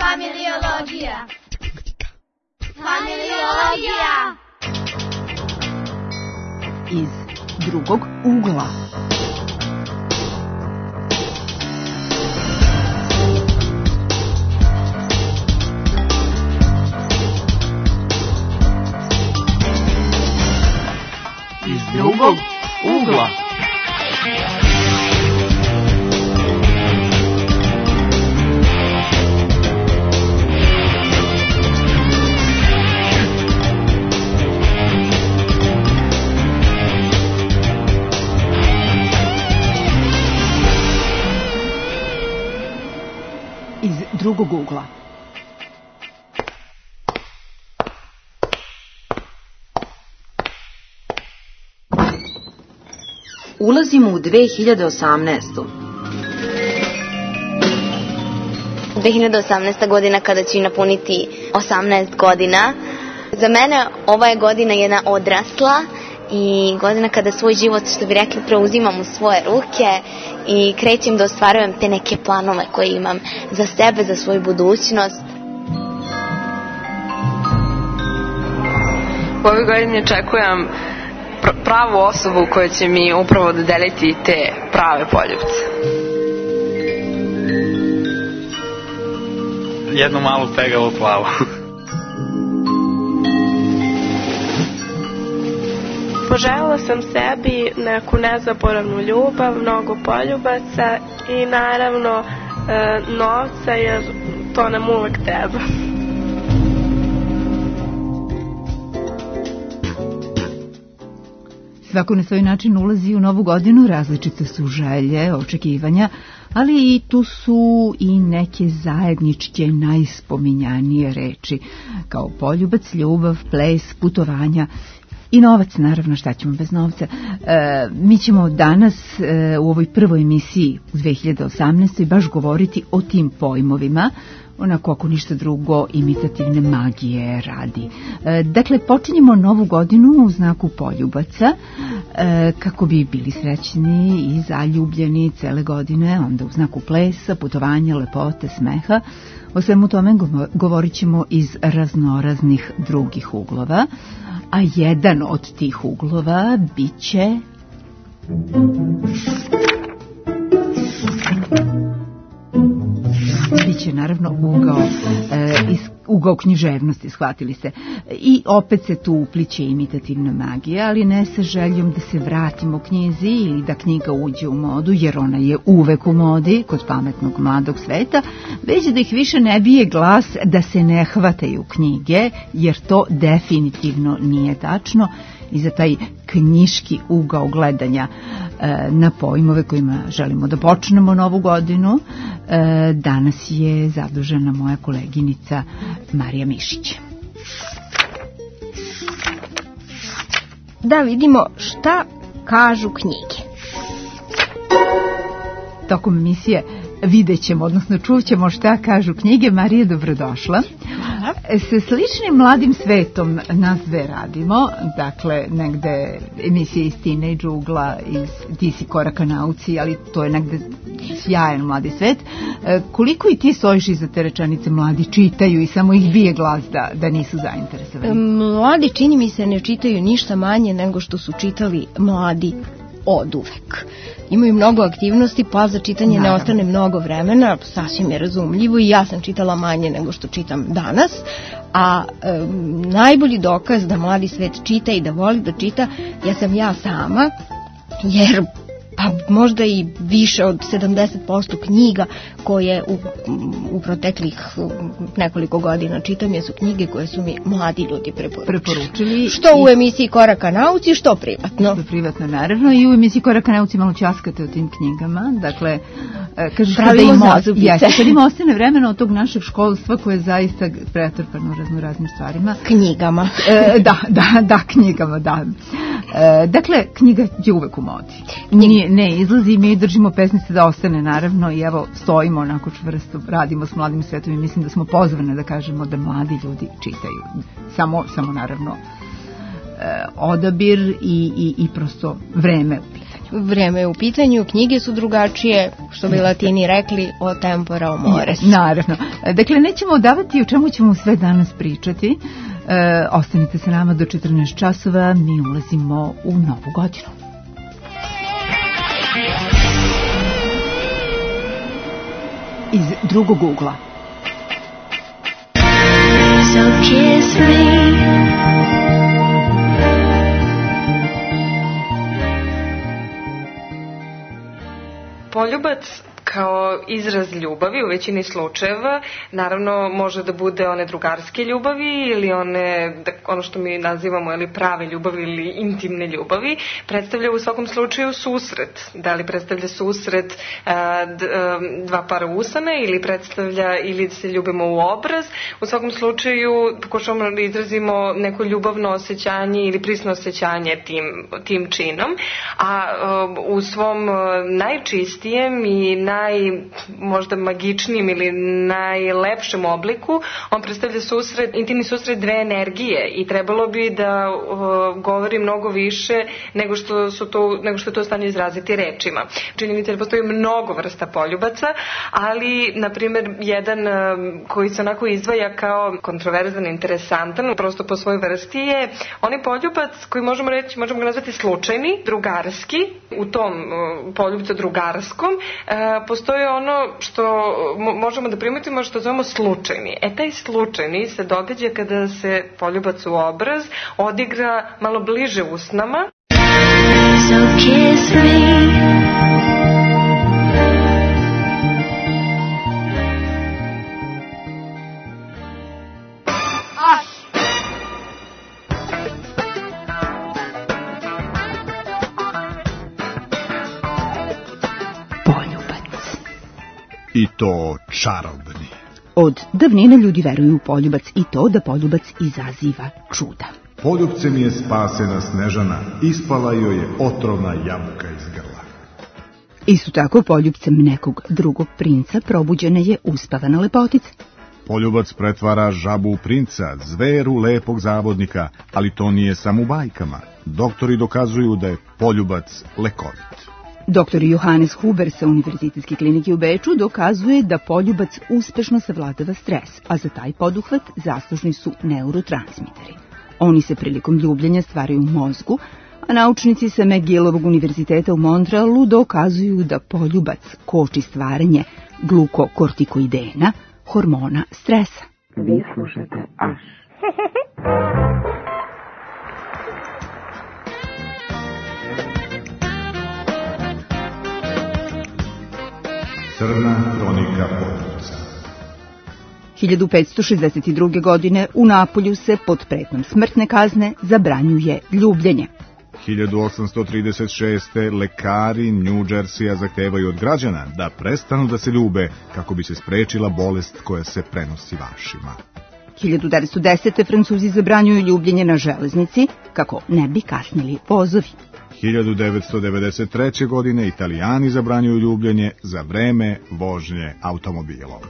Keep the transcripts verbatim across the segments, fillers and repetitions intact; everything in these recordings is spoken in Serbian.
Familiologija. Familiologija. Iz drugog ugla. Iz drugog ugla. Iz drugog ugla. Ulazimo u dve hiljade osamnaestu. dve hiljade osamnaesta godina kada će napuniti osamnaest godina. Za mene ova je godina jedna odrasla i godina kada svoj život, što bi rekli, preuzimam u svoje ruke i krećem da ostvarujem te neke planove koje imam za sebe, za svoju budućnost. U ovoj godini očekujem pravu osobu koja će mi upravo dodeliti te prave poljupce. Jednu malu pegalu plavu. Poželjela sam sebi neku nezaboravnu ljubav, mnogo poljubaca i naravno e, novca, jer to nam uvek treba. Svako na svoj način ulazi u novu godinu, različite su želje, očekivanja, ali i tu su i neke zajedničke najspominjanije reči, kao poljubac, ljubav, ples, putovanja i novac, naravno, šta ćemo bez novca. E, mi ćemo danas e, u ovoj prvoj emisiji u dve hiljade osamnaestoj baš govoriti o tim pojmovima, onako ako ništa drugo imitativne magije radi. E, dakle, počinjemo novu godinu u znaku poljubaca, e, kako bi bili srećni i zaljubljeni cele godine, onda u znaku plesa, putovanja, lepote, smeha. O svemu tome govorit ćemo iz raznoraznih drugih uglova, a jedan od tih uglova bit će biće naravno ugao, e, iz, ugao književnosti, shvatili ste. I opet se tu upliče imitativna magija, ali ne sa željom da se vratimo knjizi ili da knjiga uđe u modu, jer ona je uvek u modi kod pametnog mladog sveta, već da ih više ne bije glas da se ne hvataju knjige, jer to definitivno nije tačno. I za taj knjiški ugao gledanja e, na pojmove kojima želimo da počnemo novu godinu, e, danas je zadužena moja koleginica Marija Mišić. Da vidimo šta kažu knjige. Tokom emisije vidjet ćemo, odnosno čućemo šta kažu knjige. Marija, dobrodošla. Hvala. Se sličnim mladim svetom nas dve radimo, dakle negde emisije iz Teenage ugla, iz Ti si koraka nauci, ali to je negde sjajan mladi svet. E, koliko i ti stojiš iza te rečenice mladi čitaju i samo ih bije glas da, da nisu zainteresovani? Mladi, čini mi se, ne čitaju ništa manje nego što su čitali mladi od uvek. Imaju mnogo aktivnosti, pa za čitanje Naravno. ne ostane mnogo vremena, sasvim je razumljivo i ja sam čitala manje nego što čitam danas, a e, najbolji dokaz da mladi svet čita i da voli da čita, ja sam ja sama, jer pa možda i više od sedamdeset posto knjiga koje u, u proteklih nekoliko godina čitam jesu knjige koje su mi mladi ljudi preporučili. preporučili što i... u emisiji Koraka nauci, što privatno. Što privatno, naravno, i u emisiji Koraka nauci malo ćaskate o tim knjigama, dakle, kažeš pravimo da zazubice. Jeste, kad im ostane vremena od tog našeg školstva koje je zaista pretrpano raznoraznim stvarima. Knjigama. E, da, da, da, knjigama, da. E, dakle, knjiga je uvek u modi. Nije, ne izlazi i mi držimo pesnice da ostane, naravno, i evo stojimo onako čvrsto, radimo s mladim svetom i mislim da smo pozvane da kažemo da mladi ljudi čitaju. Samo, samo naravno, e, odabir i, i, i prosto vreme u pitanju. Vreme je u pitanju, knjige su drugačije, što bi Latini rekli, o tempora o mores. Naravno. Dakle, nećemo odavati o čemu ćemo sve danas pričati. E, ostanite sa nama do četrnaest časova, mi ulazimo u novu godinu. Iz drugog ugla. So kiss me. Poljubac kao izraz ljubavi u većini slučajeva naravno može da bude one drugarske ljubavi ili one, ono što mi nazivamo ili prave ljubavi ili intimne ljubavi, predstavlja u svakom slučaju susret. Da li predstavlja susret a, d, a, dva para usana ili predstavlja ili se ljubimo u obraz. U svakom slučaju pokušavamo da izrazimo neko ljubavno osjećanje ili prisno osjećanje tim, tim činom, a, a u svom najčistijem i naj naj, možda magičnijem ili najlepšem obliku, on predstavlja susret, intimni susret dve energije i trebalo bi da uh, govori mnogo više nego što, su to, nego što je to stanje izraziti rečima. Činjenica da postoji mnogo vrsta poljubaca, ali, na primjer, jedan uh, koji se onako izdvaja kao kontroverzan, interesantan, prosto po svojoj vrsti je onaj poljubac koji možemo reći, možemo ga nazvati slučajni, drugarski. U tom uh, poljubcu drugarskom uh, postoji ono što možemo da primetimo što zovemo slučajni. E, taj slučajni se događa kada se poljubac u obraz odigra malo bliže usnama. So kiss me. I to čarobni. Od davnine ljudi veruju u poljubac i to da poljubac izaziva čuda. Poljubcem je spasena Snežana, ispala joj je otrovna jabuka iz grla. Isto tako poljubcem nekog drugog princa probuđena je uspavana lepotica. Poljubac pretvara žabu u princa, zveru lepog zavodnika, ali to nije samo u bajkama. Doktori dokazuju da je poljubac lekovit. Doktor Johannes Huber sa Univerzitetske klinike u Beču dokazuje da poljubac uspešno savladava stres, a za taj poduhvat zaslužni su neurotransmiteri. Oni se prilikom ljubljenja stvaraju u mozgu, a naučnici sa McGillovog univerziteta u Montrealu dokazuju da poljubac koči stvaranje glukokortikoidena, hormona stresa. Vi slušate Aš. Crna hronika poljubca. hiljadu petsto šezdeset druge. godine u Napolju se pod pretnjom smrtne kazne zabranjuje ljubljenje. hiljadu osamsto trideset šeste. lekari New Jersey zahtevaju od građana da prestanu da se ljube kako bi se sprečila bolest koja se prenosi vašima. hiljadu devetsto desete. Francuzi zabranjuju ljubljenje na železnici kako ne bi kasnili vozovi. hiljadu devetsto devedeset treće. godine Italijani zabranjuju ljubljenje za vreme vožnje automobilom.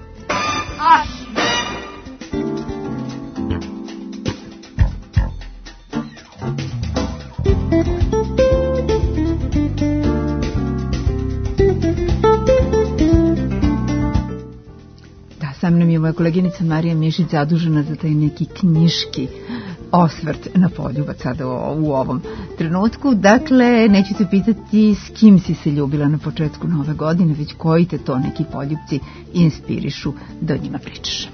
Da, sa mnom je moja koleginica Marija Mišić zadužena za taj neki knjiški osvrt na poljubac sada u ovom trenutku. Dakle, neću te pitati s kim si se ljubila na početku nove godine, već koji te to neki poljubci inspirišu da o njima pričaš.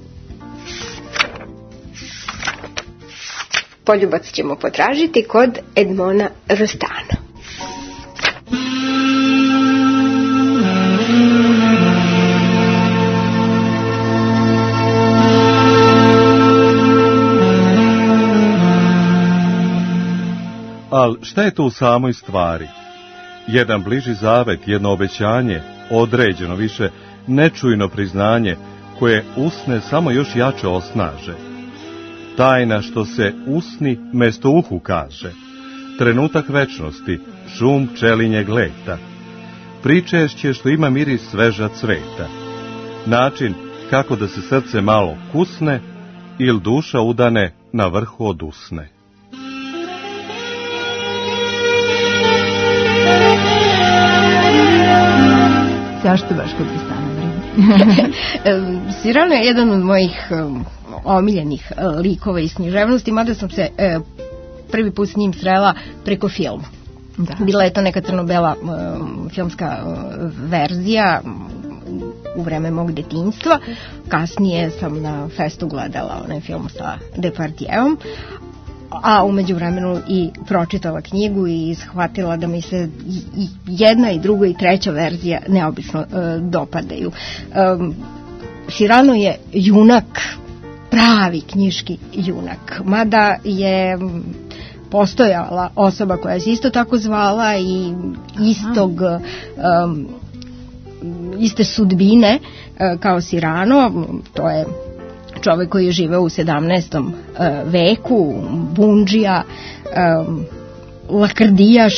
Poljubac ćemo potražiti kod Edmona Rostana. Ali šta je to u samoj stvari? Jedan bliži zavet, jedno obećanje, određeno više, nečujno priznanje, koje usne samo još jače osnaže. Tajna što se usni mesto uhu kaže. Trenutak večnosti, šum pčelinjeg leta. Pričešće što ima miris sveža cveta. Način kako da se srce malo kusne, il duša udane na vrhu odusne. Thank you. Zašto baš kod Tristana? Cyrano je jedan od mojih um, omiljenih uh, likova iz književnosti, mada sam se uh, prvi put s njim srela preko filma. Da. Bila je to neka crno-bela um, filmska uh, verzija u vreme mog detinjstva. Kasnije sam na festu gledala onaj film sa Depardieuom, a umeđu vremenu i pročitala knjigu i shvatila da mi se i jedna i druga i treća verzija neobično uh, dopadaju. Um, Cyrano je junak, pravi knjiški junak, mada je postojala osoba koja se isto tako zvala i istog um, iste sudbine uh, kao Cyrano. To je čovek koji je živeo u sedamnaestom veku, bundžija, um, lakrdijaš,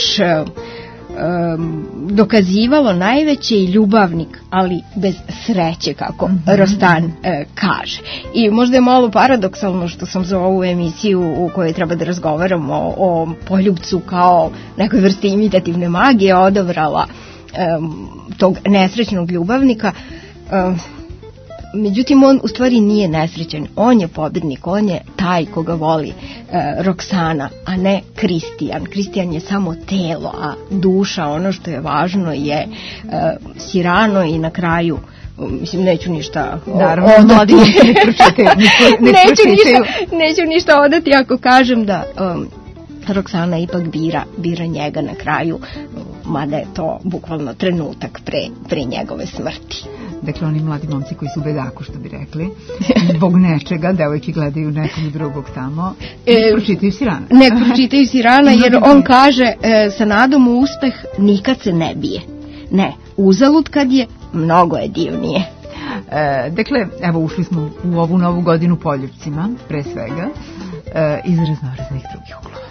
um, dokazivalo najveći i ljubavnik, ali bez sreće, kako mm-hmm. Rostan uh, kaže. I možda je malo paradoksalno što sam za ovu emisiju u kojoj treba da razgovaramo o, o poljubcu kao nekoj vrsti imitativne magije odabrala um, tog nesrećnog ljubavnika. Um, Međutim, on u stvari nije nesrećan, on je pobednik, on je taj koga voli e, Roksana, a ne Kristijan. Kristijan je samo telo, a duša, ono što je važno je e, Cyrano i na kraju, mislim, neću ništa Naravno, odati. Ne pročitaju, ne neću, ništa, neću ništa odati ako kažem da um, Roksana ipak bira, bira njega na kraju, mada je to bukvalno trenutak pre, pre njegove smrti. Dakle, oni mladi momci koji su u bedaku, što bi rekli, zbog nečega, devojke gledaju nekog drugog tamo, ne pročitaju Cyrana. Ne pročitaju Cyrana, jer on kaže e, sa nadom u uspeh nikad se ne bije. Ne, uzalud kad je, mnogo je divnije. E, dakle, evo, ušli smo u ovu novu godinu poljubcima, pre svega, e, iz raznoraznih drugih uglova.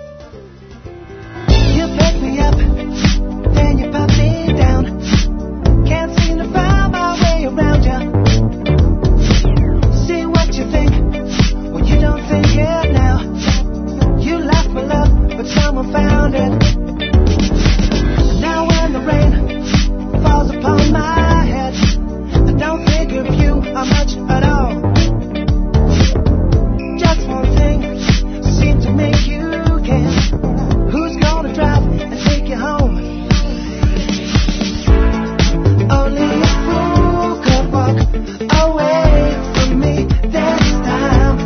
You pick me up, then you pop me down. Can't seem to find my way around you. See what you think when you don't think it now. You lost my love, but someone found it. Now when the rain falls upon my head, I don't think of you how much at all. Just one thing seems to make you care. Who's gonna drive and take you home? Only a fool could walk away from me this time.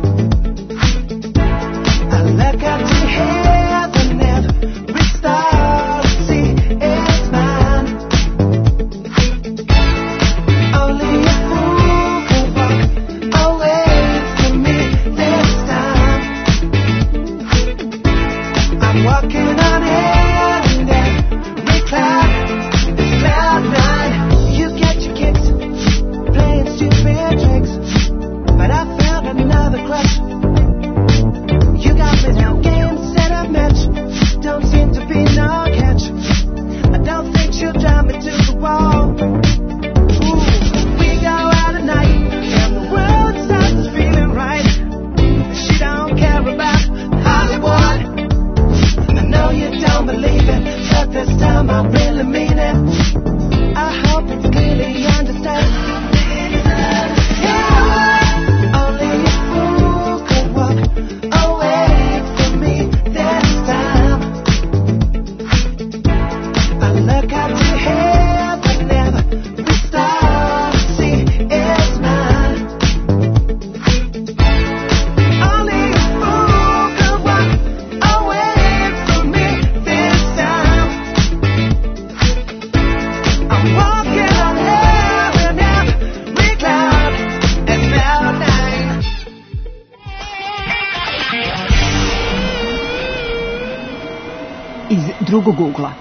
I look up to heaven every star I see is mine. Only a fool could walk away from me this time. I'm walking on air and every cloud is cloud nine. You get your kicks playing stupid tricks, but I found another crush. You got me now, game set up match. Don't seem to be no catch. I don't think she'll drive me to the wall. Ooh, we go out at night and the world starts feeling right. She don't care about Hollywood. I know you don't believe it, but this time I really mean it. I hope it's clearly understood. Yeah. Only a fool could walk away from me this time. I look out to heaven, every star I see is mine. Only a fool could walk away from me this time. I'm walking on air and every cloud is cloud nine. Iz drugog ugla.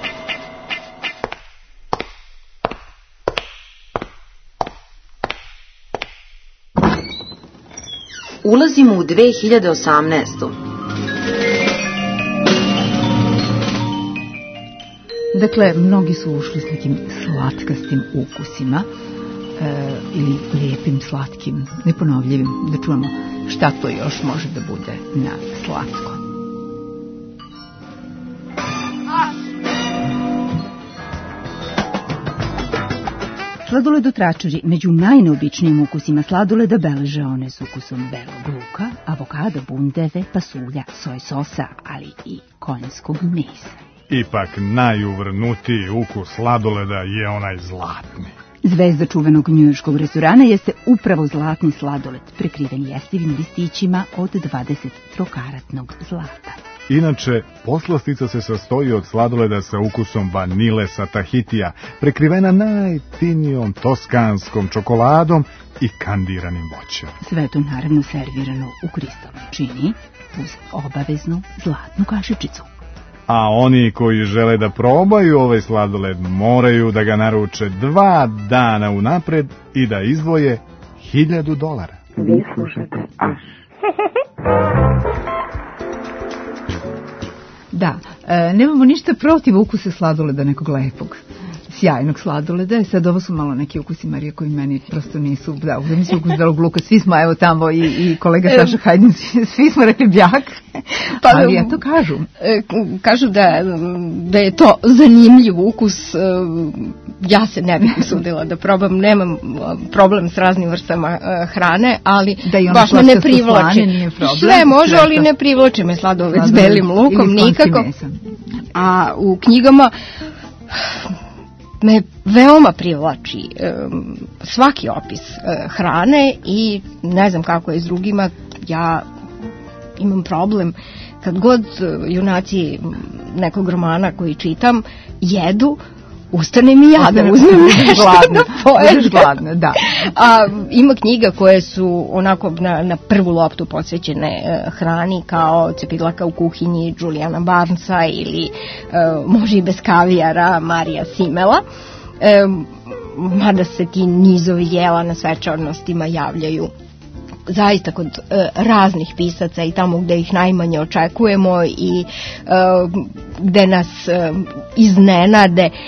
Ulazimo u dve hiljade osamnaestu. Dakle, mnogi su ušli s nekim slatkastim ukusima e, ili lijepim, slatkim, neponovljivim, da čujemo šta to još može da bude na slatko. Sladoledotračari među najneobičnijim ukusima sladoleda beleže one s ukusom belog luka, avokada, bundeve, pasulja, soj sosa, ali i konjskog mesa. Ipak najuvrnutiji ukus sladoleda je onaj zlatni. Zvezda čuvenog njujorškog restorana jeste upravo zlatni sladoled, prekriven jestivim listićima od dvadeset trokaratnog zlata. Inače, poslastica se sastoji od sladoleda sa ukusom vanile sa Tahitija, prekrivena najtinijom toskanskom čokoladom i kandiranim voćem. Sve to naravno servirano u kristalnoj čini uz obaveznu zlatnu kašičicu. A oni koji žele da probaju ovaj sladoled moraju da ga naruče dva dana unapred i da izdvoje hiljadu dolara. Vi slušate Aš. Da, e, nemamo ništa protiv ukusa sladoleda nekog lepog, sjajnog sladoleda. Sad ovo su malo neki ukusi, Marija, koji meni prosto nisu, da, uzem si ukus belog luka, svi smo, evo tamo i, i kolega Saša Hajdin, svi smo rekli bjak, pa, ali ja to kažu. Kažu da, da je to zanimljiv ukus, ja se ne bih usudila da probam, nemam problem s raznim vrstama hrane, ali da baš me ne privlači. Sve može, ali ne privlači me sladoled s belim lukom, nikako. A u knjigama me veoma privlači um, svaki opis uh, hrane i ne znam kako je s drugima, ja imam problem kad god uh, junaci nekog romana koji čitam jedu, ustane mi ja da uzmem nešto da pojedem. Gladno, da. A ima knjiga koje su onako na, na prvu loptu posvećene uh, hrani, kao Cepidlaka u kuhinji Juliana Barnesa ili uh, Može i bez kavijara Marija Simela. E, mada se ti nizovi jela na svečanostima javljaju zaista kod e, raznih pisaca i tamo gde ih najmanje očekujemo i e, gde nas e, iznenade. E,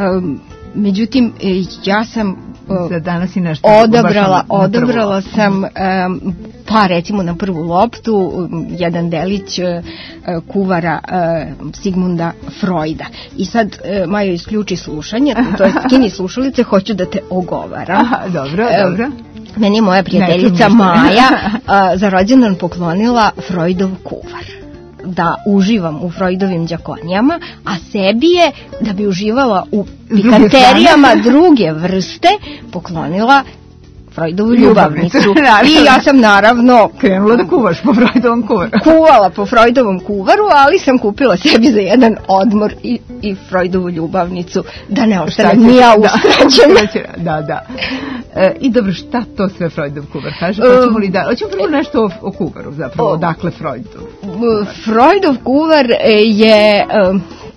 međutim, e, ja sam za danas i nešto odabrala, odabrala sam um, pa recimo na prvu loptu um, jedan delić uh, kuvara uh, Sigmunda Freuda. I sad uh, Majo isključi slušanje, to je skini slušalice, hoću da te ogovaram. Aha, dobro, um, dobro. Meni je moja prijateljica Maja uh, za rođendan poklonila Freudov kuvar, da uživam u Freudovim đakonijama, a sebi je, da bi uživala u pikanterijama druge vrste, poklonila Freudovu ljubavnicu. I ja sam naravno krenula da kuvaš po Freudovom kuvaru. Kuvala po Freudovom kuvaru, ali sam kupila sebi za jedan odmor i, i Freudovu ljubavnicu, da ne ostane ni ja uskraćena. Da, da. E, I dobro, šta to sve Freudov kuvar kaže? Hoćemo li da, hoćemo prvo nešto o, o kuvaru zapravo, odakle Freudov? Freudov kuvar je um,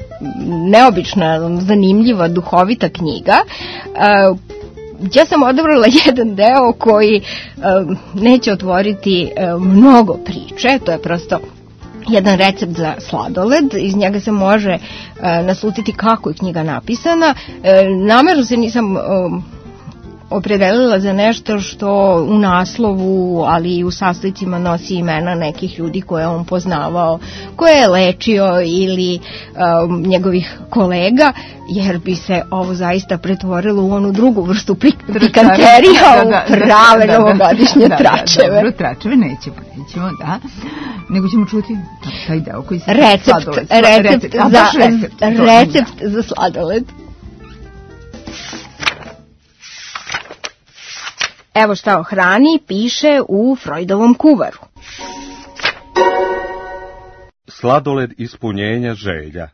neobična, zanimljiva, duhovita knjiga. Uh, ja sam odabrala jedan deo koji um, neće otvoriti um, mnogo priče, to je prosto jedan recept za sladoled, iz njega se može uh, naslutiti kako je knjiga napisana. Uh, namerno se nisam um, opredelila za nešto što u naslovu, ali i u sastojcima nosi imena nekih ljudi koje on poznavao, koje je lečio ili um, njegovih kolega, jer bi se ovo zaista pretvorilo u onu drugu vrstu pikanterija, u prave novogodišnje tračeve. Dobro, tračeve nećemo, nećemo, da. Nego ćemo čuti taj deo koji se... Recept, recept, za, recept za sladoled. Evo šta o hrani piše u Freudovom kuvaru. Sladoled ispunjenja želja.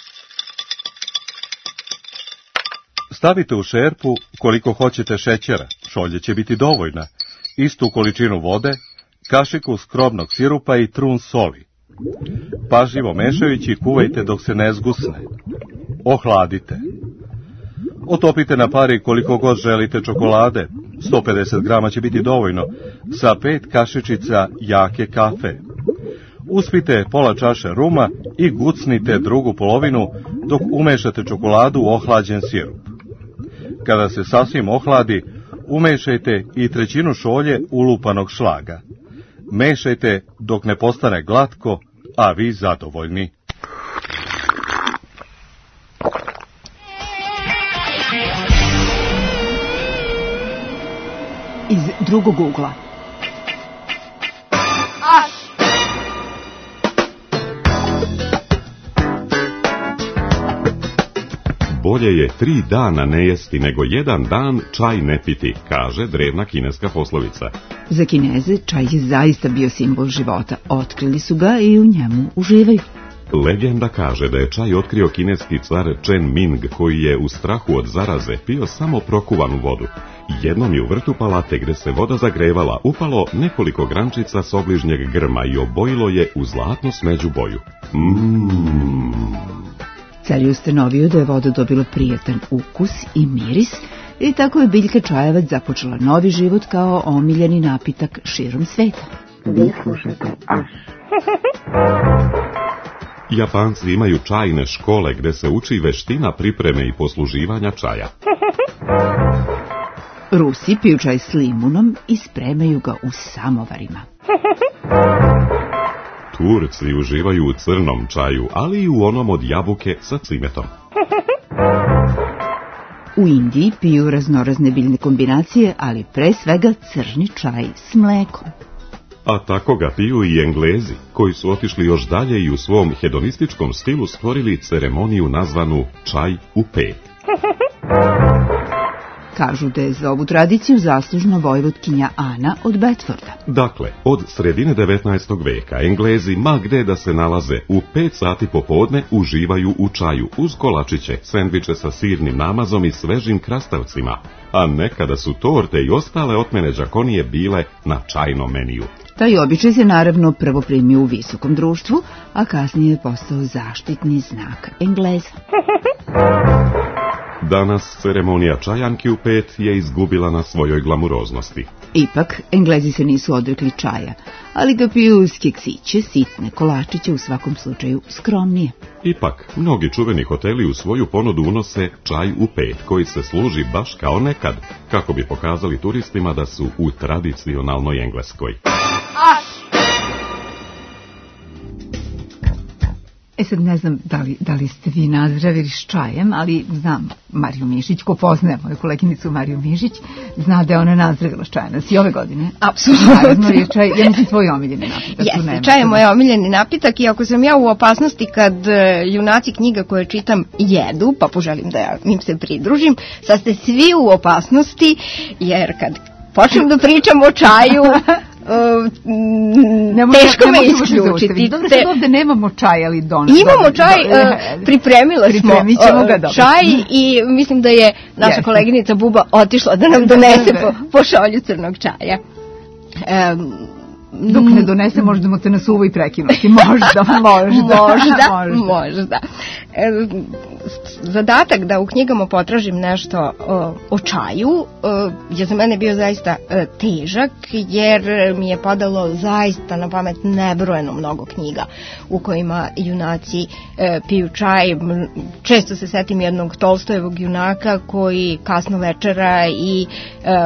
Stavite u šerpu koliko hoćete šećera, šolje će biti dovoljna, istu količinu vode, kašiku skrobnog sirupa i trun soli. Pažljivo mešajući kuvajte dok se ne zgusne. Ohladite. Otopite na pari koliko god želite čokolade, sto pedeset grama će biti dovoljno, sa pet kašičica jake kafe. Uspite pola čaše ruma i gucnite drugu polovinu dok umešate čokoladu u ohlađen sirup. Kada se sasvim ohladi, umešajte i trećinu šolje ulupanog šlaga. Mešajte dok ne postane glatko, a vi zadovoljni. iz drugog ugla. Bolje je tri dana ne jesti nego jedan dan čaj ne piti, kaže drevna kineska poslovica. Za Kineze čaj je zaista bio simbol života. Otkrili su ga i u njemu uživaju. Legenda kaže da je čaj otkrio kineski car Chen Ming, koji je u strahu od zaraze pio samo prokuvanu vodu. Jednom je u vrtu palate gde se voda zagrevala upalo nekoliko grančica s obližnjeg grma i obojilo je u zlatno smeđu boju. Mmm... Car je ustanovio da je voda dobila prijatan ukus i miris i tako je biljka čajevac započela novi život kao omiljeni napitak širom sveta. Vi slušate Aš. Japanci imaju čajne škole gde se uči veština pripreme i posluživanja čaja. Rusi piju čaj s limunom i spremaju ga u samovarima. Turci uživaju u crnom čaju, ali i u onom od jabuke sa cimetom. U Indiji piju raznorazne biljne kombinacije, ali pre svega crni čaj s mlekom. A tako ga piju i Englezi, koji su otišli još dalje i u svom hedonističkom stilu stvorili ceremoniju nazvanu čaj u pet. Kažu da je za ovu tradiciju zaslužna vojvodkinja Ana od Bedforda. Dakle, od sredine devetnaestog veka Englezi, ma gde da se nalaze, u pet sati popodne uživaju u čaju uz kolačiće, sendviče sa sirnim namazom i svežim krastavcima, a nekada su torte i ostale otmene đakonije bile na čajnom meniju. Taj običaj se naravno prvo primio u visokom društvu, a kasnije je postao zaštitni znak Engleza. Danas ceremonija čajanki u pet je izgubila na svojoj glamuroznosti. Ipak, Englezi se nisu odrekli čaja, ali ga piju uz keksiće, sitne kolačiće, u svakom slučaju skromnije. Ipak, mnogi čuveni hoteli u svoju ponudu unose čaj u pet, koji se služi baš kao nekad, kako bi pokazali turistima da su u tradicionalnoj Engleskoj. E sad ne znam da li, da li ste vi nazdravili s čajem, ali znam Mariju Mišić, ko poznaje moju koleginicu Mariju Mišić, zna da je ona nazdravila s čajem. I ove godine. Apsolutno. Naravno je čaj, ja mislim tvoj omiljeni napitak. Jeste, čaj je moj omiljeni napitak i ako sam ja u opasnosti kad junaci knjiga koje čitam jedu, pa poželim da ja im se pridružim, sad ste svi u opasnosti, jer kad počnem da pričam o čaju, Uh, teško me isključiti. Dobro, sad ovde nemamo čaj, ali dono. Imamo čaj, uh, pripremila smo ga, čaj i mislim da je naša yes. koleginica Buba otišla da nam donese po, po šolju crnog čaja. Um, Dok ne donese, možda te na suvo i prekinuti. Možda, možda. možda, možda. E, zadatak da u knjigama potražim nešto o, o čaju e, je za mene bio zaista e, težak, jer mi je padalo zaista na pamet nebrojeno mnogo knjiga u kojima junaci e, piju čaj. Često se setim jednog Tolstojevog junaka koji kasno večera i e,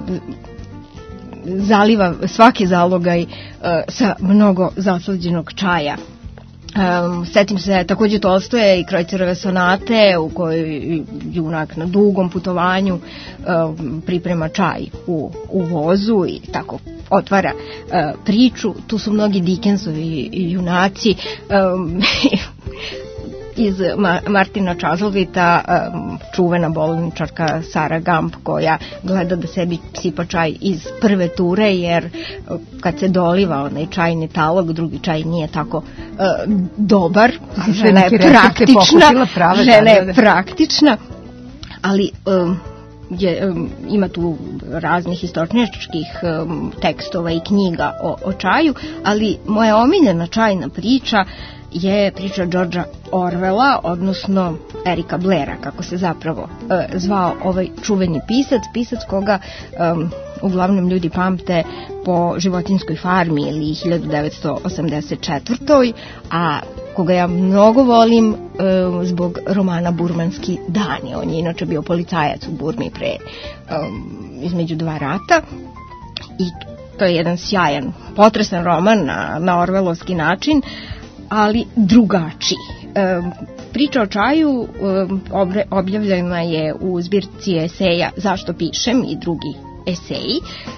zaliva svaki zalogaj uh, sa mnogo zaslađenog čaja. Um, setim se takođe Tolstoje i Krojcerove sonate u kojoj junak na dugom putovanju um, priprema čaj u, u vozu i tako otvara uh, priču. Tu su mnogi Dickensovi junaci um, iz Martina Chuzzlewita, čuvena bolničarka Sara Gamp, koja gleda da sebi sipa čaj iz prve ture, jer kad se doliva onaj čajni talog, drugi čaj nije tako uh, dobar. Žena je praktična, žena je praktična, ali um, je, um, ima tu raznih istoričkih um, tekstova i knjiga o, o čaju, ali moja omiljena čajna priča je priča Georgea Orwella, odnosno Erika Blaira, kako se zapravo e, zvao ovaj čuveni pisac, pisac koga e, uglavnom ljudi pamte po Životinjskoj farmi ili hiljadu devetsto osamdeset četvrtoj. a koga ja mnogo volim e, zbog romana Burmanski dani. On je inače bio policajac u Burmi pre e, između dva rata i to je jedan sjajan, potresan roman na, na Orwellovski način, ali drugačiji. E, priča o čaju e, objavljena je u zbirci eseja Zašto pišem i drugi eseji.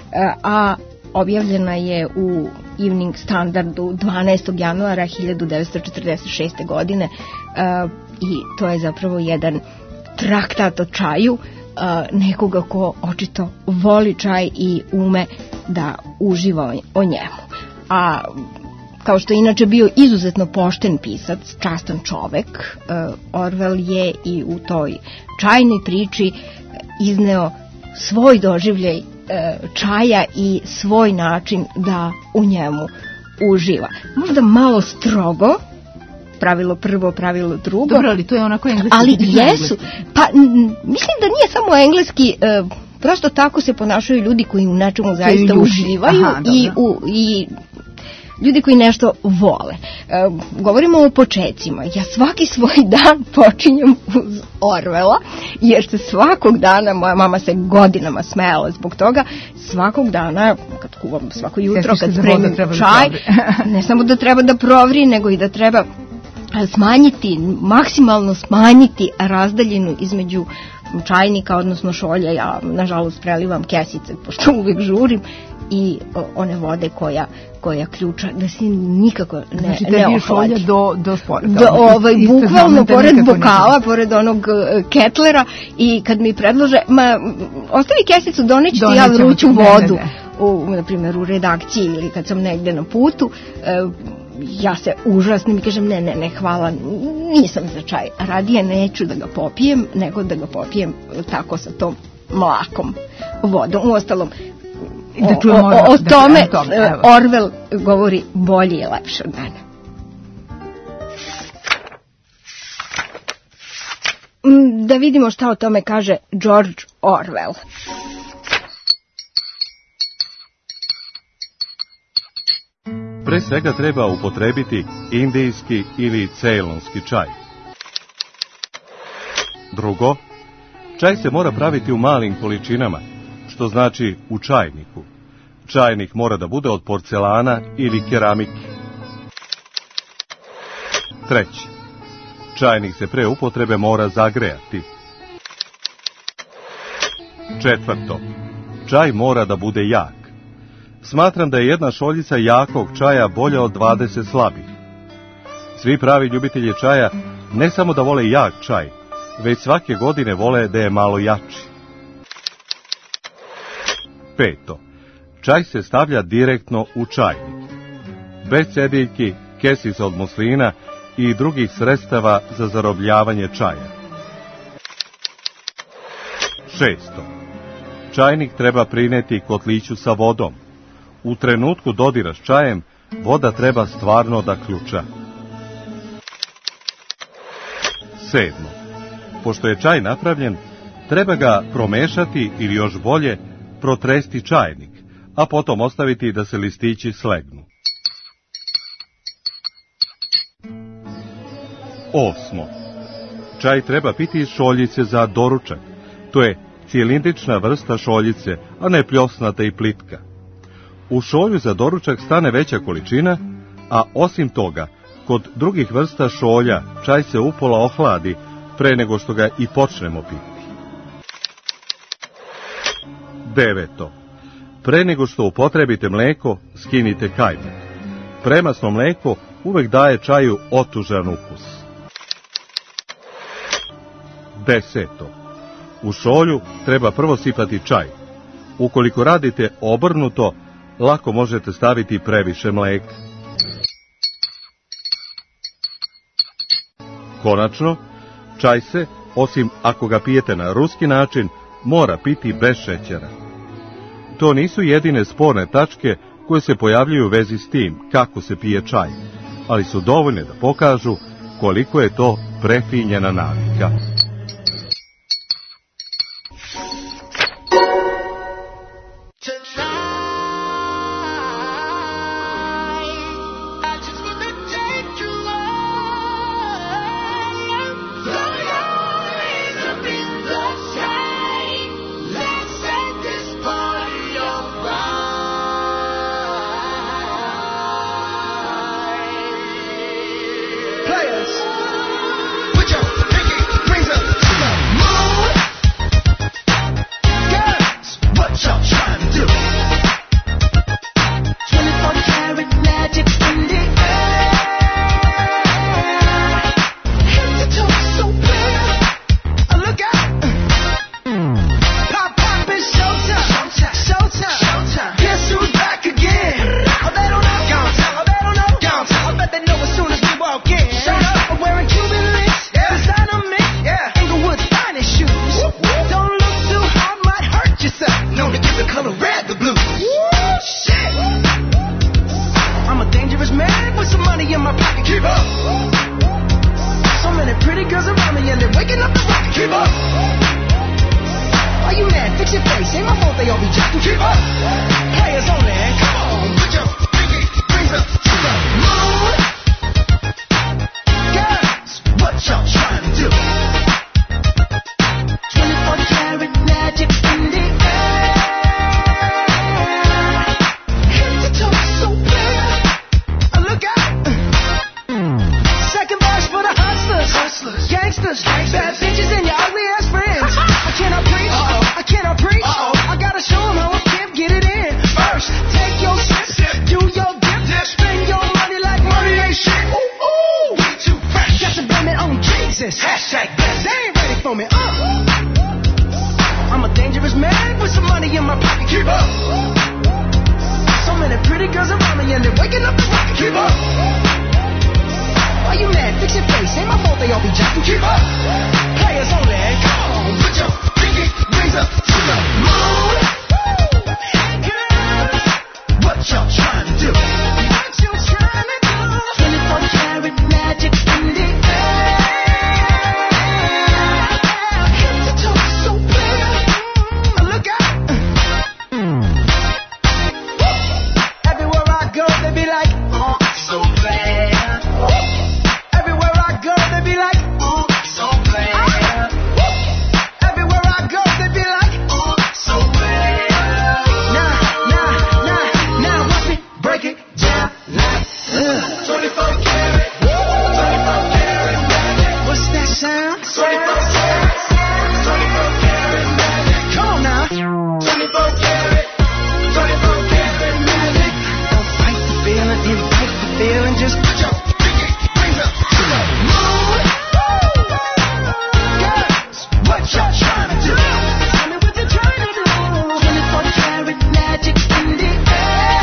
a objavljena je u Evening Standardu dvanaestog januara hiljadu devetsto četrdeset šeste. godine i to je zapravo jedan traktat o čaju nekoga ko očito voli čaj i ume da uživa o njemu. A kao što je inače bio izuzetno pošten pisac, častan čovek, Orwell je i u toj čajnoj priči izneo svoj doživljaj čaja i svoj način da u njemu uživa. Možda malo strogo, pravilo prvo, pravilo drugo. Dobro, ali to je onako engleski. Ali jesu. Pa, mislim da nije samo engleski, e, prosto tako se ponašaju ljudi koji u nečemu zaista uživaju. Aha, i, u, i ljudi koji nešto vole. E, govorimo o počecima. Ja svaki svoj dan počinjem uz Orwella, jer se svakog dana, moja mama se godinama smejala zbog toga, svakog dana, kad kuvam svako jutro, kad spremim čaj, ne samo da treba da provri, nego i da treba smanjiti, maksimalno smanjiti razdaljinu između čajnika, odnosno šolja. Ja, nažalost, prelivam kesice, pošto uvek žurim, i one vode koja, koja ključa, da se nikako ne, znači, ne ohladi. Šolja do, do spora. Do, ovaj, bukvalno, pored bokala, pored onog ketlera, i kad mi predlože, ma, ostavi kesicu, doneću ti ja vruću vodu, ne, ne, ne. U, na primjer, u redakciji ili kad sam negde na putu, e, ja se užasnim i kažem ne, ne, ne, hvala, nisam za čaj. Radije neću da ga popijem, nego da ga popijem tako sa tom mlakom vodom. Uostalom, da čujem, o, o, o tome da, da, Orwell govori bolje i lepše od mene. Da vidimo šta o tome kaže George Orwell. Pre svega treba upotrebiti indijski ili ceylonski čaj. Drugo, čaj se mora praviti u malim količinama, što znači u čajniku. Čajnik mora da bude od porcelana ili keramike. Treće, čajnik se pre upotrebe mora zagrejati. Četvrto, čaj mora da bude jak. Smatram da je jedna šoljica jakog čaja bolja od dvadeset slabih. Svi pravi ljubitelji čaja ne samo da vole jak čaj, već svake godine vole da je malo jači. Peto, čaj se stavlja direktno u čajnik, bez cediljki, kesica od muslina i drugih sredstava za zarobljavanje čaja. Šesto, čajnik treba prineti kotliću sa vodom. U trenutku dodira s čajem, voda treba stvarno da ključa. Sedmo, pošto je čaj napravljen, treba ga promešati ili još bolje, protresti čajnik, a potom ostaviti da se listići slegnu. Osmo, čaj treba piti iz šoljice za doručak. To je cilindrična vrsta šoljice, a ne pljosnata i plitka. U šolju za doručak stane veća količina, a osim toga, kod drugih vrsta šolja čaj se upola ohladi pre nego što ga i počnemo piti. Deveto. Pre nego što upotrebite mleko, skinite kajmak. Premasno mleko uvek daje čaju otužan ukus. Deseto. U šolju treba prvo sipati čaj. Ukoliko radite obrnuto, lako možete staviti previše mleka. Konačno, čaj se, osim ako ga pijete na ruski način, mora piti bez šećera. To nisu jedine sporne tačke koje se pojavljuju u vezi s tim kako se pije čaj, ali su dovoljne da pokažu koliko je to prefinjena navika. your face. Ain't my fault they all be jacking. Keep up. Players only. Come on, put your pinky rings up to the moon. Girls, what y'all trying to do? twenty-four karat magic in the air. Head to toe so clear. Uh, look out. Second verse for the hustlers, hustlers, gangsters, gangsters, bad bitches and your ugly ass friends. I cannot preach, uh-oh. I cannot preach. Uh-oh. I gotta show them how a pimp get it in. First, take your sip, sip. Do your dip, dip, spend your money like money ain't shit. Ooh, ooh, we too fresh. Got to blame it on Jesus. Hashtag best. They ain't ready for me. Uh. I'm a dangerous man with some money in my pocket. Keep up. So many pretty girls around me and they're waking up the rocket. Keep up. Why you mad? Fix your face. Ain't my fault they all be jacking. Keep up. Players only. Come on, put your pinky rings up to the moon. Girls, what y'all trying to do? What you trying to do? twenty-four karat magic in the air. Head to toe so clear. Look out. Everywhere I go, they be like, oh, so bad. Everywhere I go, they be like, oh, so bad. Everywhere I go, they be like, oh, so bad. Nah, nah, nah, now watch me break it down like uh. twenty-four karat, twenty-four karat magic. What's that sound? twenty-four karat, twenty-four karat magic. Come on now. twenty-four karat, twenty-four karat magic. Don't fight the feeling, invite the feeling, just put your pinky rings up to the moon. Girls, what y'all trying to do? Tell me what you're trying to do. twenty-four karat magic in the air.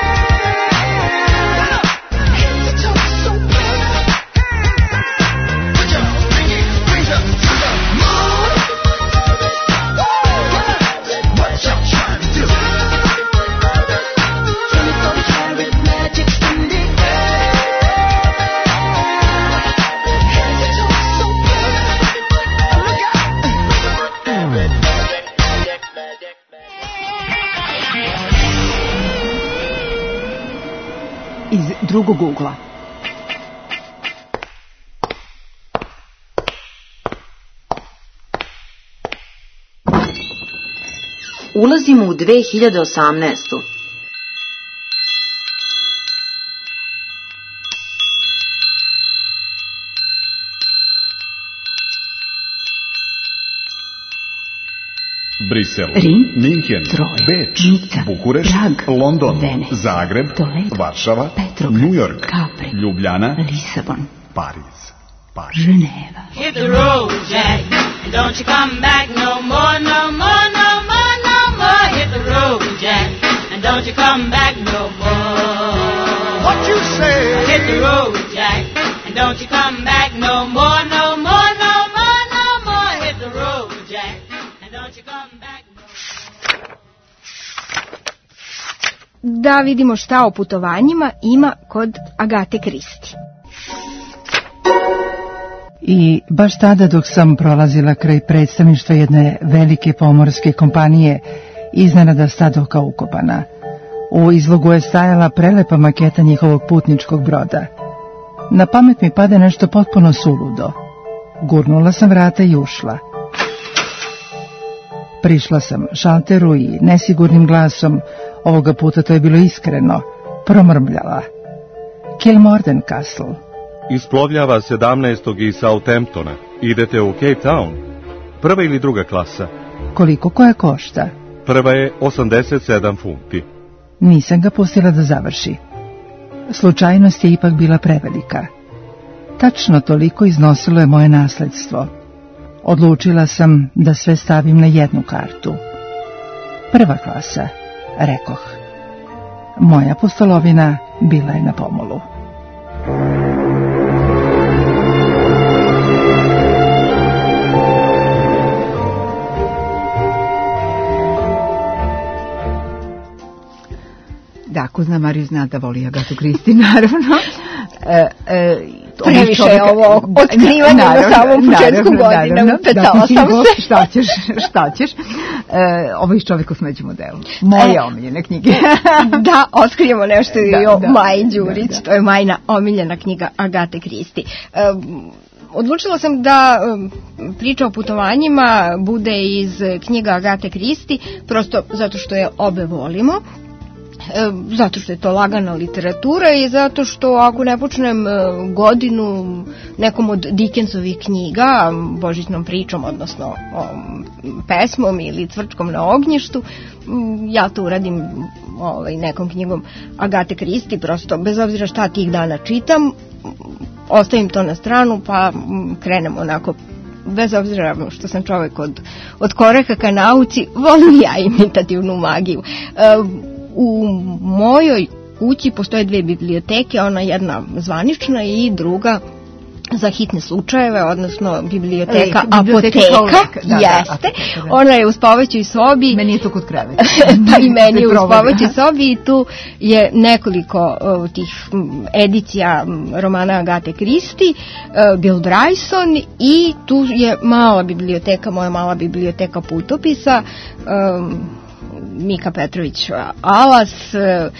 Head to toe so clear. Put your pinky rings up to the moon. Girls, what y'all trying to do? twenty-four karat magic in the air. Head to toe so clear. Look out. Iz drugog ugla. Ulazimo u dve hiljade osamnaestu. Brisel, Rim, Minhen, Troj, Beč, Nica, Bukurešt, Prag, London, Venecija, Zagreb, Toledo, Varšava, Petrograd, New York, Capri, Ljubljana, Lisabon, Pariz. Pariz. Ženeva. Hit the road, Jack, and don't you come back no more, no more, no more, no more. Hit the road, Jack, and don't you come back no more. What you say? Hit the road, Jack, and don't you come back no more, no more, no more, no more. Hit the road, Jack, and don't you come back no more. Da vidimo šta o putovanjima ima kod Agate Kristi. I baš tada dok sam prolazila kraj predstavništva jedne velike pomorske kompanije, iznenada stadoka ukopana. U izlogu je stajala prelepa maketa njihovog putničkog broda. Na pamet mi pade nešto potpuno suludo. Gurnula sam vrata i ušla. Prišla sam šalteru i nesigurnim glasom, ovoga puta to je bilo iskreno, promrmljala. Kilmorden Castle. Isplovljava sedamnaestog iz Southamptona. Idete u Cape Town. Prva ili druga klasa? Koliko koja košta? Prva je osamdeset sedam funti. Nisam ga pustila da završi. Slučajnost je ipak bila prevelika. Tačno toliko iznosilo je moje nasledstvo. Odlučila sam da sve stavim na jednu kartu. Prva klasa, rekoh. Moja pustolovina bila je na pomolu. Da, ako zna Mariju, zna da voli Agatu Kristi, naravno. E, e, Previše je ovo otkrivanje na samom početku godine, upetala sam se. Šta ćeš, šta ćeš. E, ovaj čovjek u smeđem modelu. Moje e, omiljene knjige. Da, otkrijemo nešto i da, o da, Maji Đurić. Da, da. To je Majina omiljena knjiga Agate Kristi. E, odlučila sam da priča o putovanjima bude iz knjiga Agate Kristi, prosto zato što je obe volimo. Zato što je to lagana literatura i zato što ako ne počnem godinu nekom od Dickensovih knjiga, božićnom pričom, odnosno o, pesmom ili Cvrčkom na ognjištu, ja to uradim ovaj, nekom knjigom Agate Kristi, prosto bez obzira šta tih dana čitam, ostavim to na stranu pa krenem onako, bez obzira što sam čovek od, od koraka ka nauci, volim ja imitativnu magiju. E, U mojoj kući postoje dve biblioteke, ona jedna zvanična i druga za hitne slučajeve, odnosno biblioteka e, apoteka, da, jeste. Da, da, da. Ona je u spavaćoj sobi. Meni je to kod kreveta. Pa i meni je u spavaćoj sobi i tu je nekoliko uh, tih edicija romana Agate Kristi, uh, Bill Bryson, i tu je mala biblioteka, moja mala biblioteka putopisa, um, Mika Petrović Alas,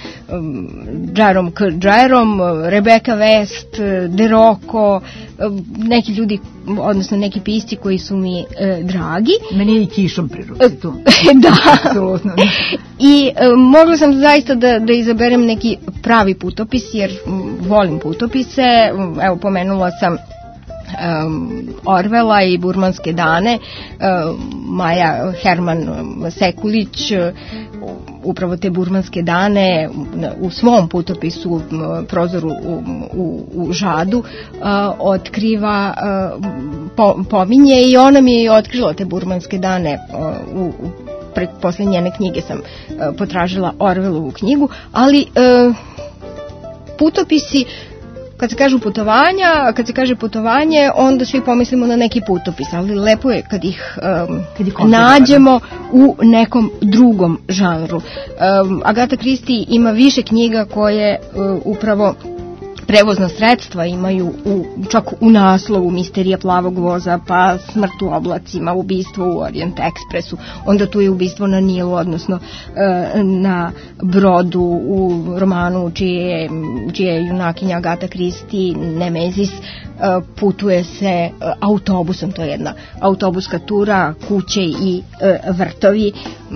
Jerome K. Jerome, Rebecca West, De Rocco, neki ljudi, odnosno neki pisci koji su mi e, dragi. Meni je i Kišom pri ruci tu. Da. Absolutno. I e, mogla sam zaista da, da izaberem neki pravi putopis, jer volim putopise. Evo, pomenula sam Um, Orvela i Burmanske dane, um, Maja Herman Sekulić uh, upravo te Burmanske dane u svom putopisu um, Prozoru u, u, u Žadu uh, otkriva, uh, po, pominje i ona mi je otkrila te Burmanske dane uh, u, u pred posle njene knjige sam uh, potražila Orvelovu knjigu, ali uh, putopisi, kad se kažu putovanja, kad se kaže putovanje, onda svi pomislimo na neki putopis, ali lepo je kad ih, um, kad ih nađemo u nekom drugom žanru. Um, Agata Kristi ima više knjiga koje uh, upravo prevozna sredstva imaju u, čak u naslovu Misterija plavog voza, pa Smrt u oblacima, Ubistvo u Orient Ekspresu, onda tu je Ubistvo na Nilu, odnosno e, na brodu u romanu čije, čije je junakinja Agata Kristi Nemezis, e, putuje se e, autobusom, to je jedna autobuska tura, kuće i e, vrtovi.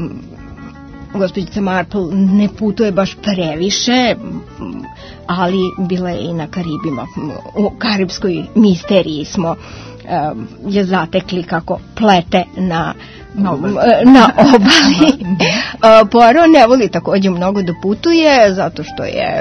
Gospođica Marple ne putuje baš previše, ali bila je i na Karibima. U karibskoj misteriji smo um, je zatekli kako plete na, na obali. Na obali. uh, Poirot ne voli takođe mnogo da putuje, zato što je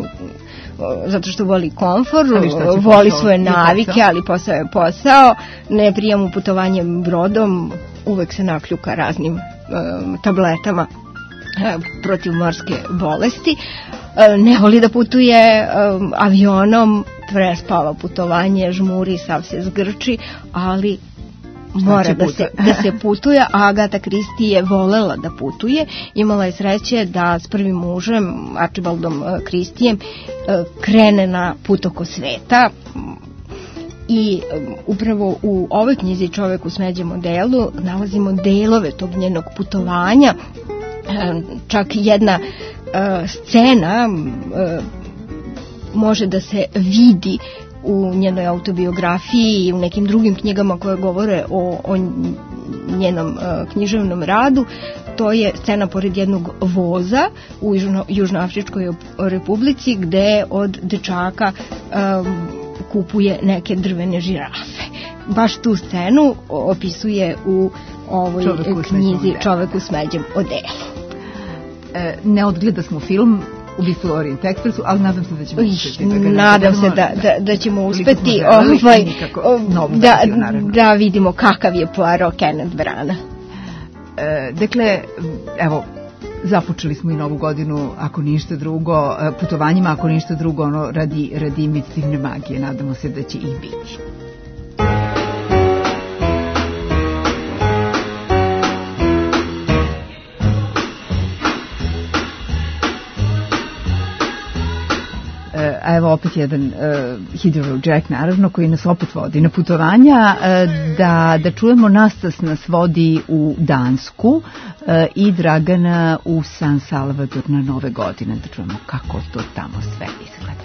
zato što voli komfor, voli svoje navike, ali posao je posao, ne prija mu putovanje brodom, uvek se nakljuka raznim um, tabletama protiv morske bolesti, ne voli da putuje um, avionom, prespava putovanje, žmuri, sav se zgrči, ali mora da se, da se putuje, a Agata Kristi je volela da putuje, imala je sreće da s prvim mužem, Archibaldom Kristijem, krene na put oko sveta. I um, upravo u ovoj knjizi Čovek u smeđem odelu nalazimo delove tog njenog putovanja. Čak jedna uh, scena uh, može da se vidi u njenoj autobiografiji i u nekim drugim knjigama koje govore o, o njenom uh, književnom radu. To je scena pored jednog voza u Južno, Južnoafričkoj republici, gde od dečaka um, kupuje neke drvene žirafe. Baš tu scenu opisuje u ovoj Čovek knjizi Čovek u smeđem odelu. E, ne odgleda smo film Ubistvo u Orient Expressu, ali nadam se da ćemo uspeti. Da nadam se da, da, da ćemo uspeti ovaj, da, da vidimo kakav je Poirot Kenneth Branagh. E, dakle, evo, započeli smo i novu godinu, ako ništa drugo, putovanjima, ako ništa drugo, ono, radi, radi imitativne magije. Nadamo se da će ih biti. a evo opet jedan uh, Hidrovo Jack, naravno, koji nas opet vodi na putovanja, uh, da, da čujemo Nastas nas vodi u Dansku uh, i Dragana u San Salvador na Nove godine, da čujemo kako to tamo sve izgleda.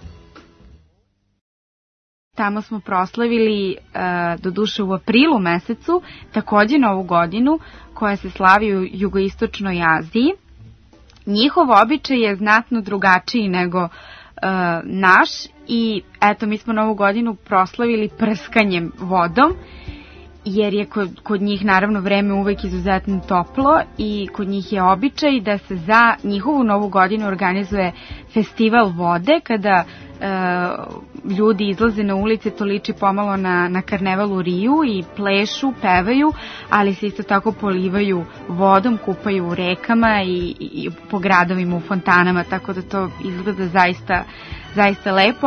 Tamo smo proslavili, uh, do duše u aprilu mesecu, takođe Novu godinu, koja se slavi u jugoistočnoj Aziji. Njihov običaj je znatno drugačiji nego uh, naš i eto, mi smo Novu godinu proslavili prskanjem vodom, jer je kod, kod njih naravno vreme uvek izuzetno toplo i kod njih je običaj da se za njihovu Novu godinu organizuje festival vode, kada e, ljudi izlaze na ulice, to liči pomalo na, na karneval u Riju i plešu, pevaju, ali se isto tako polivaju vodom, kupaju u rekama i, i, i po gradovima u fontanama, tako da to izgleda zaista, zaista lepo.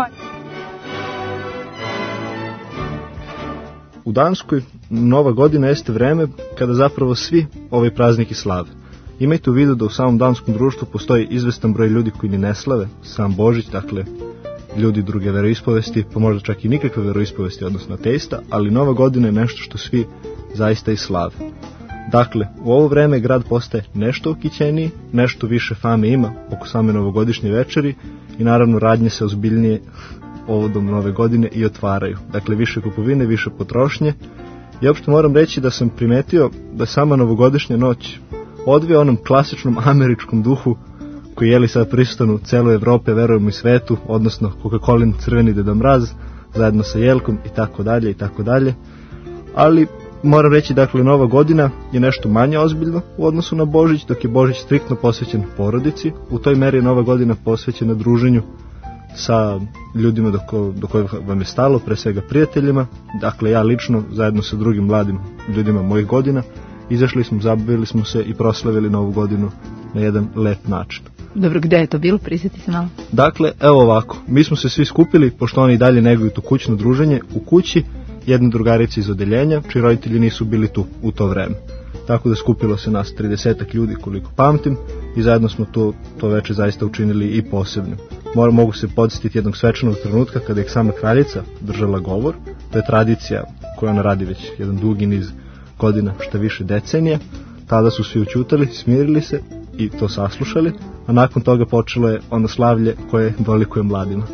U Danskoj Nova godina jeste vreme kada zapravo svi ovaj praznik i slave. Imajte u vidu da u samom danskom društvu postoji izvestan broj ljudi koji ni ne slave sam Božić, dakle ljudi druge veroispovesti, pa možda čak i nikakve veroispovesti, odnosno ateista, ali Nova godina je nešto što svi zaista i slave. Dakle, u ovo vreme grad postaje nešto okićeniji, nešto više fame ima oko same novogodišnje večeri i naravno radnje se ozbiljnije povodom Nove godine i otvaraju. Dakle, više kupovine, više potrošnje. I uopšte moram reći da sam primetio da sama novogodišnja noć odvija onom klasičnom američkom duhu koji je li sad prisutan u celoj Evrope, verujemo i svetu, odnosno Coca-Colin crveni Deda Mraz, zajedno sa jelkom i tako dalje i tako dalje. Ali moram reći, dakle, Nova godina je nešto manje ozbiljno u odnosu na Božić, dok je Božić striktno posvećen porodici. U toj meri je Nova godina posvećena druženju sa ljudima do, ko, do kojih vam je stalo, pre svega prijateljima. Dakle, ja lično, zajedno sa drugim mladim ljudima mojih godina, izašli smo, zabavili smo se i proslavili Novu godinu na jedan lep način. Dobro, gde je to bilo? Prisjeti se malo. Dakle, evo ovako, mi smo se svi skupili, pošto oni dalje neguju to kućno druženje, u kući jedne drugarice iz odeljenja, čiji roditelji nisu bili tu u to vreme. Tako da skupilo se nas tridesetak ljudi, koliko pamtim, i zajedno smo to, to veče zaista učinili i posebno. Mora, mogu se podsjetiti jednog svečanog trenutka kada je sama kraljica držala govor. To je tradicija koju ona radi već jedan dugi niz godina, šta više decenija. Tada su svi učutali, smirili se i to saslušali, a nakon toga počelo je ono slavlje koje dolikuje mladima.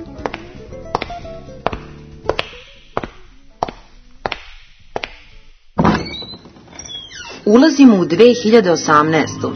Ulazimo u dve hiljade osamnaestu.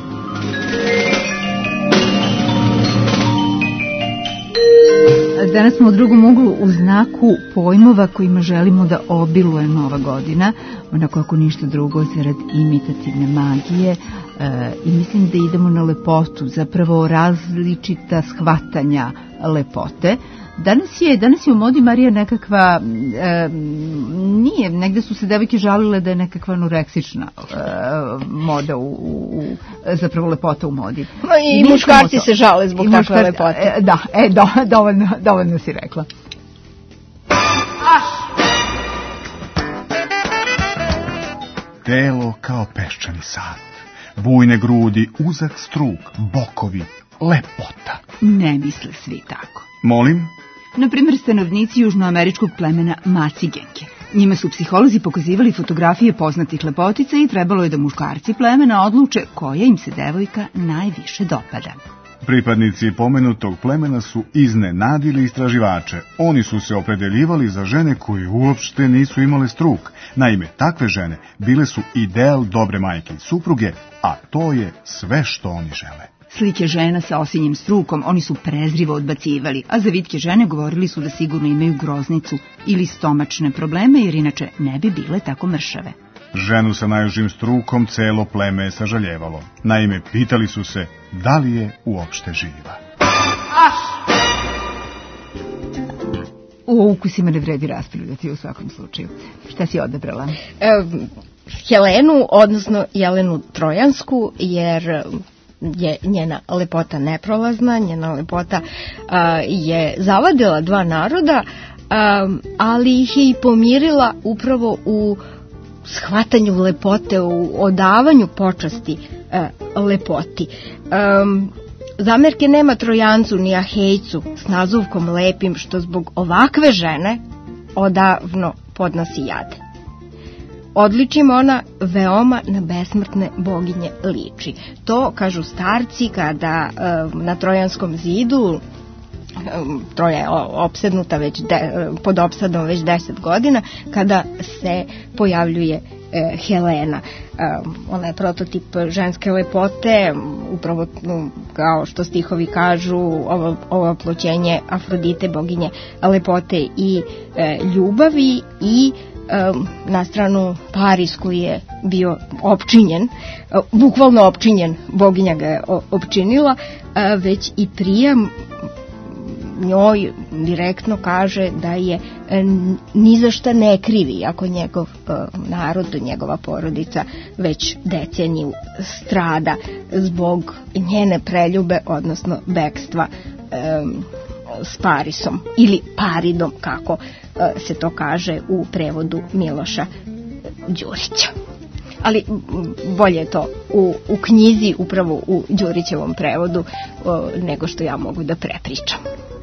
Danas smo u drugom uglu u znaku pojmova kojima želimo da obiluje Nova godina, onako ako ništa drugo zarad imitativne magije, e, i mislim da idemo na lepotu, zapravo različita shvatanja lepote. Danas je, danas je u modi, Marija, nekakva, e, nije, negde su se devojke žalile da je nekakva anoreksična e, moda, u, u, zapravo lepota u modi. Ma i Nismo muškarci to. se žale zbog takve lepote. E, da, e, do, dovoljno, dovoljno si rekla. Telo kao peščani sat, bujne grudi, uzak struk, bokovi, lepota. Ne misle svi tako. Molim? Na primjer, stanovnici južnoameričkog plemena Macigenke. Njima su psiholozi pokazivali fotografije poznatih lepotica i trebalo je da muškarci plemena odluče koja im se devojka najviše dopada. Pripadnici pomenutog plemena su iznenadili istraživače. Oni su se opredeljivali za žene koje uopšte nisu imale struk. Naime, takve žene bile su ideal dobre majke i supruge, a to je sve što oni žele. Slike žena sa osinjim strukom oni su prezrivo odbacivali, a za vitke žene govorili su da sigurno imaju groznicu ili stomačne probleme, jer inače ne bi bile tako mršave. Ženu sa najužim strukom celo pleme je sažaljevalo. Naime, pitali su se da li je uopšte živa. U ukusima ne vredi raspravljati u svakom slučaju. Šta si odabrala? E, Helenu, odnosno Jelenu Trojansku, jer je njena lepota neprolazna, njena lepota a, je zavadila dva naroda, a, ali ih je i pomirila upravo u shvatanju lepote, u odavanju počasti a, lepoti. A, Zamerke nema Trojancu ni Ahejcu s nazuvkom lepim, što zbog ovakve žene odavno podnosi jade. Odličim ona veoma na besmrtne boginje liči. To kažu starci kada um, na Trojanskom zidu, um, Troja je opsednuta već de, pod opsadom već deset godina, kada se pojavljuje e, Helena. Um, ona je prototip ženske lepote, upravo um, kao što stihovi kažu, ovo, ovo oploćenje Afrodite, boginje lepote i e, ljubavi, i Um, na stranu Paris koji je bio opčinjen, uh, bukvalno opčinjen, boginja ga je opčinila, uh, već i Priam njoj direktno kaže da je um, ni za šta ne krivi, ako njegov uh, narod, njegova porodica već deceniju strada zbog njene preljube, odnosno bekstva um, s Parisom ili Paridom, kako se to kaže u prevodu Miloša Đurića. Ali bolje je to u, u knjizi, upravo u Đurićevom prevodu, o, nego što ja mogu da prepričam.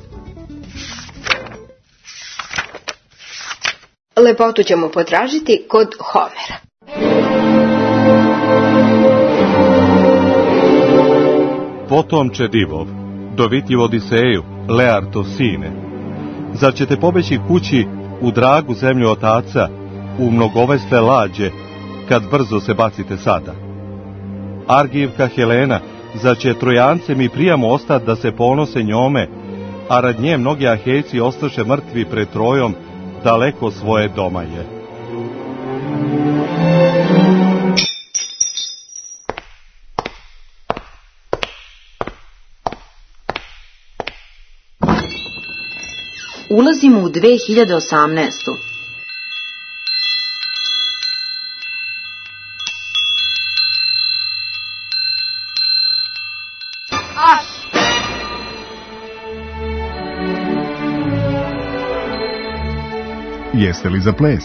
Lepotu ćemo potražiti kod Homera. Potomče divov, dovitljiv Odiseju, Learto sine, zar ćete pobeći kući u dragu zemlju otaca, u mnogoveste lađe, kad brzo se bacite sada? Argivka Helena, zar će Trojancem i Prijamu ostati da se ponose njome, a rad nje mnogi Ahejci ostaše mrtvi pred Trojom, daleko svoje domaje? Ulazimo u dve hiljade osamnaestu. Jeste li za ples?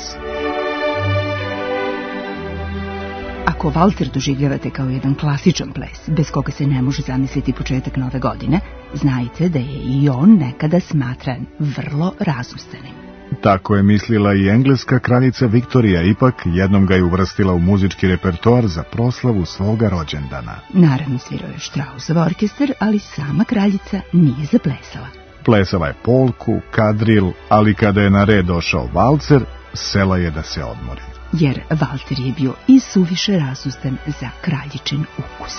Ako Valter doživljavate kao jedan klasičan ples, bez koga se ne može zamisliti početak nove godine, znajte da je i on nekada smatran vrlo raznostanim. Tako je mislila i engleska kraljica Viktorija, ipak jednom ga je uvrstila u muzički repertoar za proslavu svoga rođendana. Naravno svirao je Straussov orkestar, ali sama kraljica nije zaplesala. Plesala je polku, kadril, ali kada je na red došao valcer, sela je da se odmori. Jer Valter je bio i suviše razuzdan za kraljičin ukus.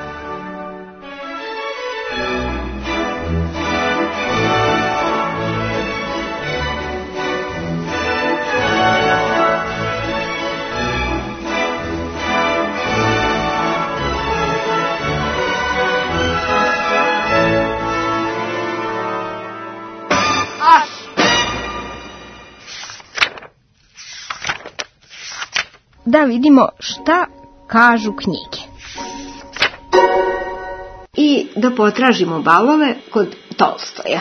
Da vidimo šta kažu knjige. I da potražimo balove kod Tolstoja.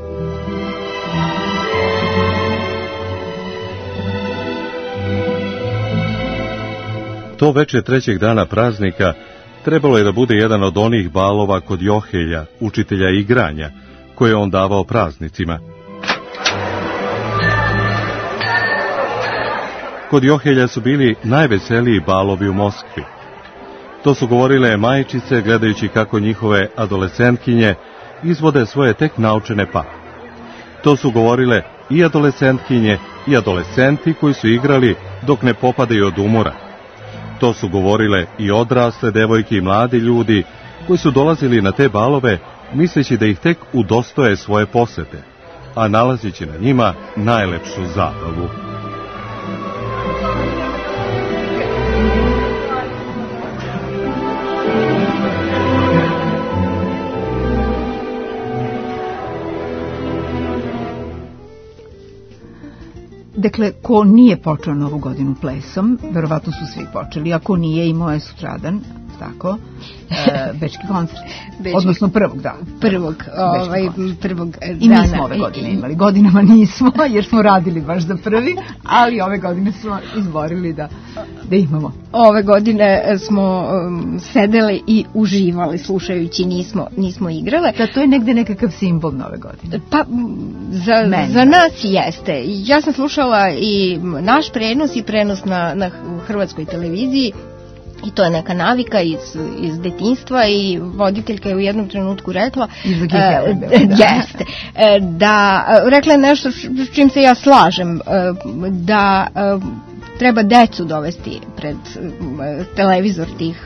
To veče trećeg dana praznika trebalo je da bude jedan od onih balova kod Johelja, učitelja igranja, koje je on davao praznicima. Kod Johelja su bili najveseliji balovi u Moskvi. To su govorile majčice, gledajući kako njihove adolescentkinje izvode svoje tek naučene pa. To su govorile i adolescentkinje i adolescenti koji su igrali dok ne popadaju od umora. To su govorile i odrasle devojke i mladi ljudi koji su dolazili na te balove misleći da ih tek udostoje svoje posete, a nalazići na njima najlepšu zabavu. Dakle, ko nije počeo novu godinu plesom, verovatno su svi počeli, a ko nije, imao je sutradan tako? E, bečki koncert. Bečki. Odnosno prvog, da. Prvog, ovaj, prvog dana. I mi smo ove godine imali. Godinama nismo, jer smo radili baš za prvi, ali ove godine smo izborili da, da imamo. Ove godine smo um, sedeli i uživali slušajući, nismo, nismo igrale. Da, to je negde nekakav simbol nove godine. Pa, za, za nas jeste. Ja sam slušala i naš prenos i prenos na, na hrvatskoj televiziji. I to je neka navika iz, iz detinjstva i voditeljka je u jednom trenutku rekla uh, jeste, da rekla je nešto s čim se ja slažem, da treba decu dovesti pred televizor tih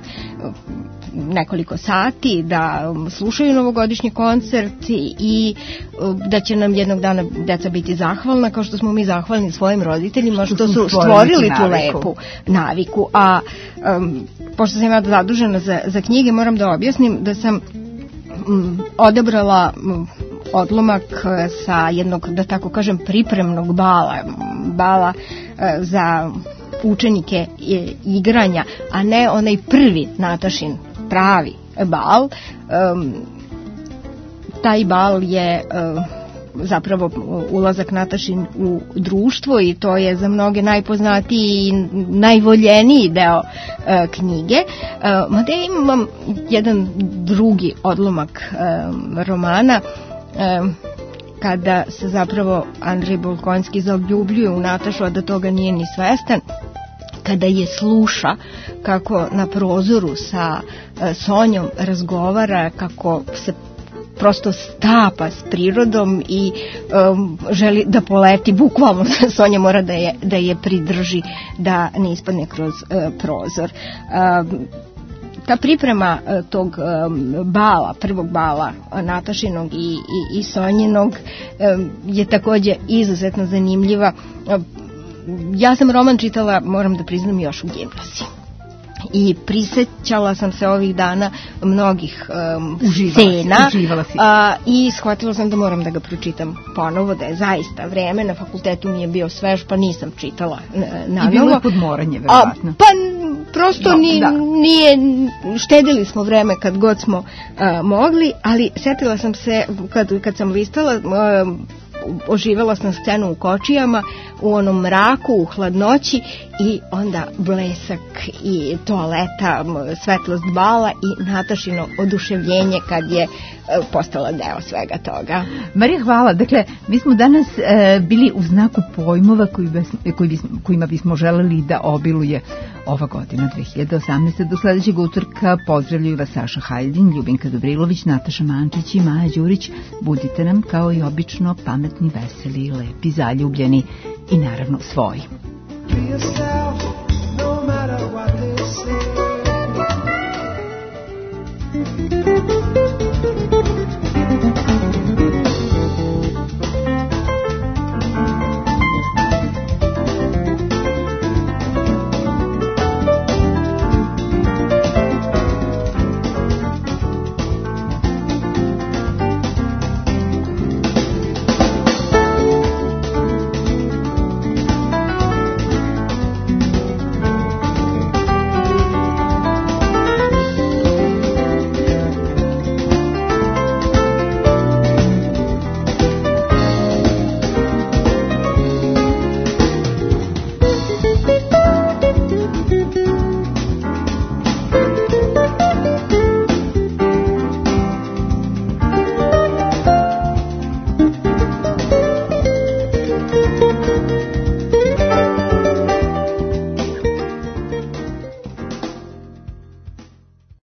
nekoliko sati, da slušaju novogodišnji koncert i da će nam jednog dana deca biti zahvalna, kao što smo mi zahvalni svojim roditeljima što, što su stvorili tu lepu naviku. A um, pošto sam ja zadužena za, za knjige, moram da objasnim da sam um, odabrala um, odlomak sa jednog, da tako kažem, pripremnog bala, bala uh, za učenike igranja, a ne onaj prvi Natašin pravi bal. Um, taj bal je um, zapravo ulazak Natašin u društvo i to je za mnoge najpoznatiji i najvoljeniji deo uh, knjige. Uh, mada ja imam jedan drugi odlomak um, romana um, kada se zapravo Andrej Bolkonjski zaljubljuje u Natašu, a da toga nije ni svestan, kada je sluša kako na prozoru sa Sonjom razgovara, kako se prosto stapa s prirodom i um, želi da poleti, bukvalno Sonja mora da je, da je pridrži da ne ispadne kroz uh, prozor. Um, ta priprema uh, tog um, bala, prvog bala Natašinog i, i, i Sonjinog um, je takođe izuzetno zanimljiva. Um, Ja sam roman čitala, moram da priznam, još u gimnaziji. I prisećala sam se ovih dana mnogih um, scena a, i shvatila sam da moram da ga pročitam ponovo, da je zaista vreme, na fakultetu mi je bio svež, pa nisam čitala na novo. I bilo je podmoranje, verovatno. Pa prosto no, ni, da. nije, štedili smo vreme kad god smo a, mogli, ali setila sam se, kad, kad sam listala, a, oživela sam scenu u Kočijama, u onom mraku, u hladnoći i onda blesak i toaleta, svetlost bala i Natašino oduševljenje kad je postala deo svega toga. Marija, hvala. Dakle, mi smo danas e, bili u znaku pojmova koji bes, koji bismo, kojima bismo želeli da obiluje ova godina dve hiljade osamnaeste. Do sledećeg utorka pozdravljaju vas Saša Hajdin, Ljubinka Dobrilović, Nataša Mankić i Maja Đurić. Budite nam kao i obično pametni, veseli, lepi, zaljubljeni i naravno svoji. Be yourself, no matter what they say.